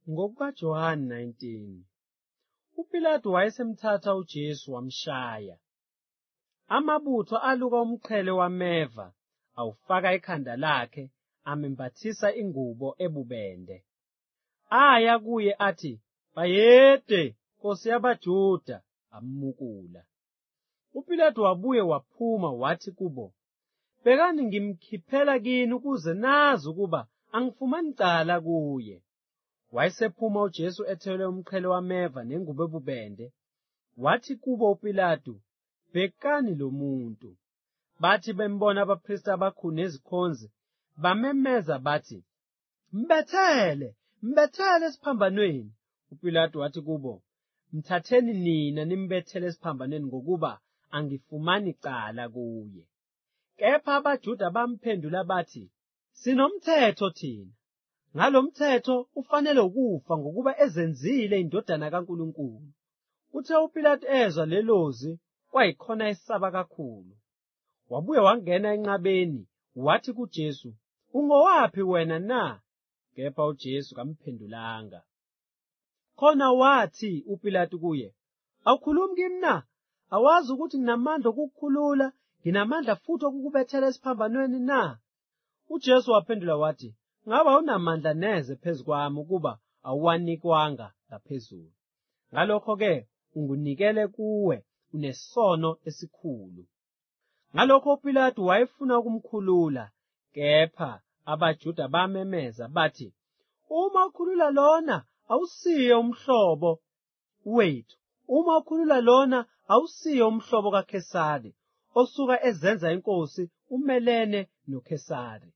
NgokukaJohane 19, uPilato wayesemthatha uJesu wamshaya. Amabutho aluka umqhele wameva, awufaka ikhanda lakhe, amembathisa ingubo ebubende. Aya kuye athi, "Bayede, Nkosi yabaJuda," ammukula. UPilato wabuye waphuma wathi kubo, "Bekani ngimkhiphela kini ukuze nazi ukuba angifumani cala kuye." Wayesephuma uJesu ethwele umqhele wameva nengubo ebubende. Wathi kubo uPilato, "Bhekani lo muntu." Bathi bembona abaphristi abakhulu nezikhonzi, bamemeza bathi, "Mbethele, mbethele esiphambanweni." UPilato wathi kubo, "Mthatheni nina nimbethele esiphambanweni ngokuba angifumani cala kuye." Kepha abaJuda bamphendula bathi, "Sinomthetho thina. Ngalo mthetho ufanele ukufa ngokuba ezenzile indodana kaNkulunkulu." Uthe uPilato ezwa lelozwi, kwayikhona esaba kakhulu. Wabuye wangena enqabeni, wathi kuJesu, "Ungowaphi wena na?" Kepha uJesu kamphendulanga. Khona wathi uPilato kuye, "Awukhulumi kimi na? Awazi ukuthi nginamandla okukukhulula, nginamandla futhi okukubethela esiphambanweni na?" UJesu waphendula wathi, "Ngabe awunamandla neze phezu kwami ukuba awuwanikwanga ngaphezulu. Ngalokho-ke ungunikele kuwe, unesono esikhulu." Ngalokho uPilato wayefuna ukumkhulula, kepha abaJuda bamemeza bathi, "Uma ukhulula lona, awusiye umhlobo wethu. Uma ukhulula lona, awusiye umhlobo kaKhesari, osuka ezenza inkosi umelene noKhesari."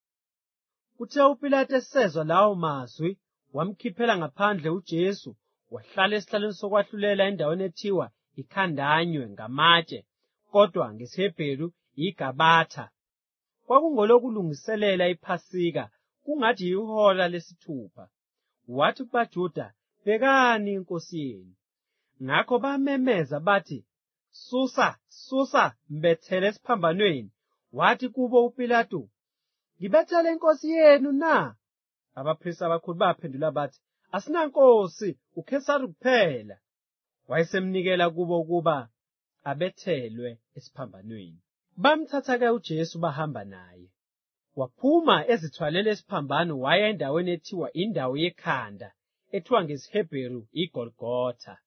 Kuthe uPilato esezwa lawo mazwi, wamkhiphela ngaphandle uJesu, wahlala esihlalweni sokwahlulela endaweni ethiwa iKhandanywe ngamatshe, kodwa ngesiHebheru iGabatha. Kwakungolokulungiselela iPhasika, kungathi ihora lesithupha. Wathi kubaJuda, "Bhekani inkosi yenu." Ngakho bamemeza bathi, "Susa, susa, mbethele esiphambanweni." Wathi kubo uPilato, "Ngibethele inkosi yenu na?" Abaphristi abakhulu baphendula bathi, "Asinankosi, uKhesari kuphela." Wayesemnikela kubo ukuba abethelwe esiphambanweni. Bamthatha-ke uJesu bahamba naye. Waphuma ezithwalele isiphambano waya endaweni ethiwa indawo yekhanda, ethiwa ngesiHebheru iGolgotha.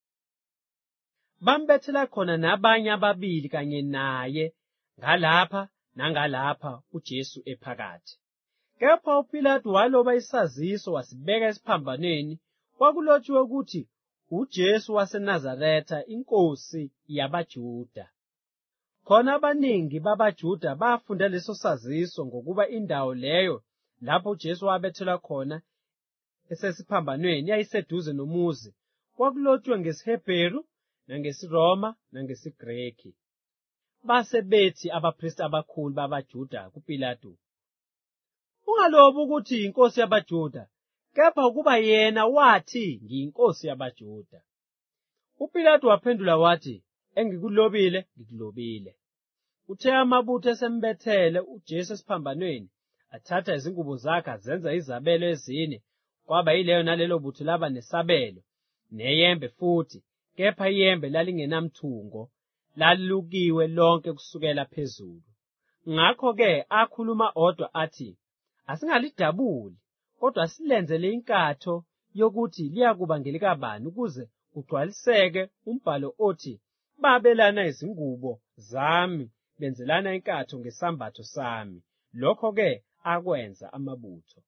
Bambethela khona nabanye ababili kanye naye, ngalapha nangalapha uJesu ephakathi. Kepha uPilato waloba isaziso wasibeka esiphambanweni, kwakulotshiwe ukuthi uJesu waseNazaretha, inkosi yabaJuda. Khona abaningi babaJuda bafunda leso saziso ngokuba indawo leyo lapho uJesu wabethelwa khona esesiphambanweni yayiseduze nomuzi. Kwakulotshiwe ngesiHebheru nangesiRoma nangesiGreki. Base bethi abaphristi abakhulu babaJuda kuPilato, "Ungalobi ukuthi inkosi yabaJuda, kepha ukuba yena wathi ngiyinkosi yabaJuda." UPilato waphendula wathi, "Engikulobile, ngikulobile." Uthe amabutho esembethele uJesu esiphambanweni, athatha izingubo zakhe azenza izabelo ezine, kwaba yileyo nalelo butho laba nesabelo, neyembe futhi, kepha iyembe lalingenamthungo, lalukiwe lonke kusukela phezulu. Ngakho-ke akhuluma odwa athi, "Asingalidabuli, kodwa silenzele inkatho yokuthi liyakuba ngelikabani, ukuze kugcwaliseke umbhalo othi, babelana izingubo zami, benzelana inkatho ngesambatho sami." Lokho-ke akwenza amabutho.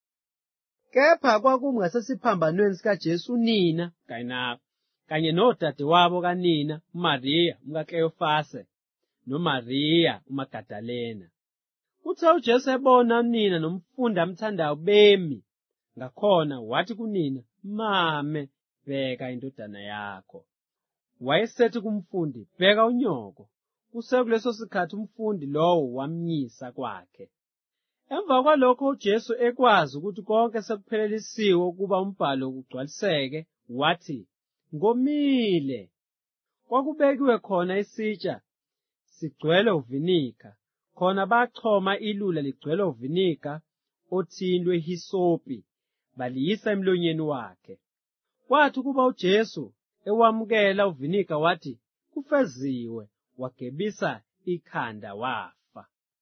Kepha kwakungasesiphambanweni sikaJesu unina kanye nodadewabo kanina, uMariya umkaKleyofase noMariya uMagadalena. Uthe uJesu ebona unina nomfundi amthandayo bemi ngakhona, wathi kunina, "Mame, bheka indodana yakho." Wayesethi kumfundi, "Bheka unyoko." Kusekuleso sikhathi umfundi lowo wamyisa kwakhe. Emva kwalokho uJesu ekwazi ukuthi konke sekuphelelisiwe ukuba umbhalo ugcwaliseke, wathi, "Ngomile." Kwakubekiwe khona isitsha sigcwele uviniga, khona bachoma ilula ligcwele uviniga othini lwehisopi, baliyisa emlonyeni wakhe. Kwathi kuba uJesu ewamukela uviniga wathi, "Kufeziwe," wagebisa ikhanda wafa.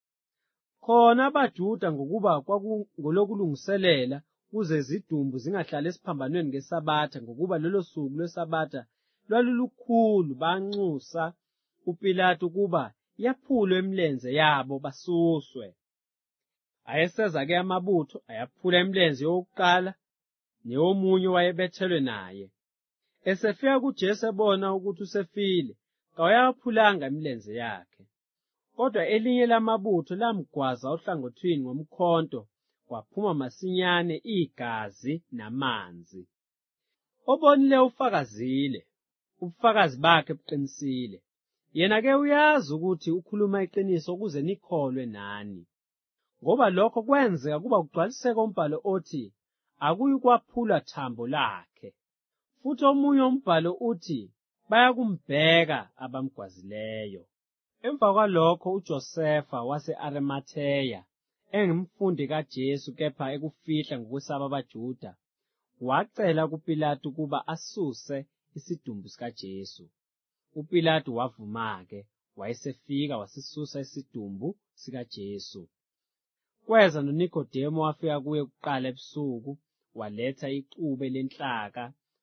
Khona abaJuda ngokuba kwakungolokulungiselela ukuze izidumbu zingahlali esiphambanweni ngeSabatha, ngokuba lelo suku lweSabatha lwalulukhulu, banxusa uPilato ukuba yaphulwe imilenze yabo basuswe. Ayeseza-ke amabutho ayaphula imilenze yokuqala neyomunye owayebethelwe naye. Esefika kuJesu ebona ukuthi usefile, kawayaphulanga imilenze yakhe. Kodwa elinye lamabutho lamgwaza ohlangothini ngomkhonto, kwaphuma masinyane igazi namanzi. Obonile ufakazile, ubufakazi bakhe buqinisile. Yena-ke uyazi ukuthi ukhuluma iqiniso ukuze nikholwe nani. Ngoba lokho kwenzeka kuba kugcwaliseka umbhalo othi, "Akuyikwaphula thambo lakhe." Futhi omunye umbhalo uthi, "Bayakumbheka abamgwazileyo." Emva kwalokho uJosefa wase-Arimatheya, engumfundi kaJesu kepha ekufihla ngokwesaba abaJuda, wacela kuPilato ukuba asuse isidumbu sikaJesu. uPilato wavuma-ke, wayesefika wasisusa isidumbu sikaJesu. Kweza noNikodemo wafika kuye kuqala ebusuku, waletha ixube lenhlaka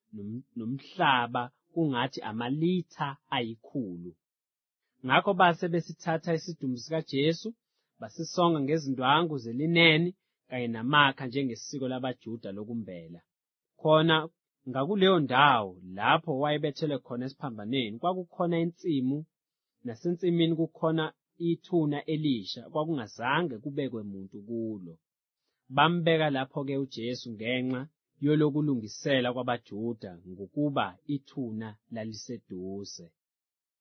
nomhlaba kungathi amalitha 100. Ngakho base besithatha isidumbu sikaJesu, basisonga ngezindwangu zelineni kanye namakha njengesiko labaJuda lokumbela. Khona ngakuleyo ndawo lapho wayebethelwe khona esiphambanweni kwakukhona insimu, nasensimini kukhona ithuna elisha kwakungazange kubekwe muntu kulo. Bambeka lapho-ke uJesu ngenxa yolokulungisela kwabaJuda ngokuba ithuna laliseduze.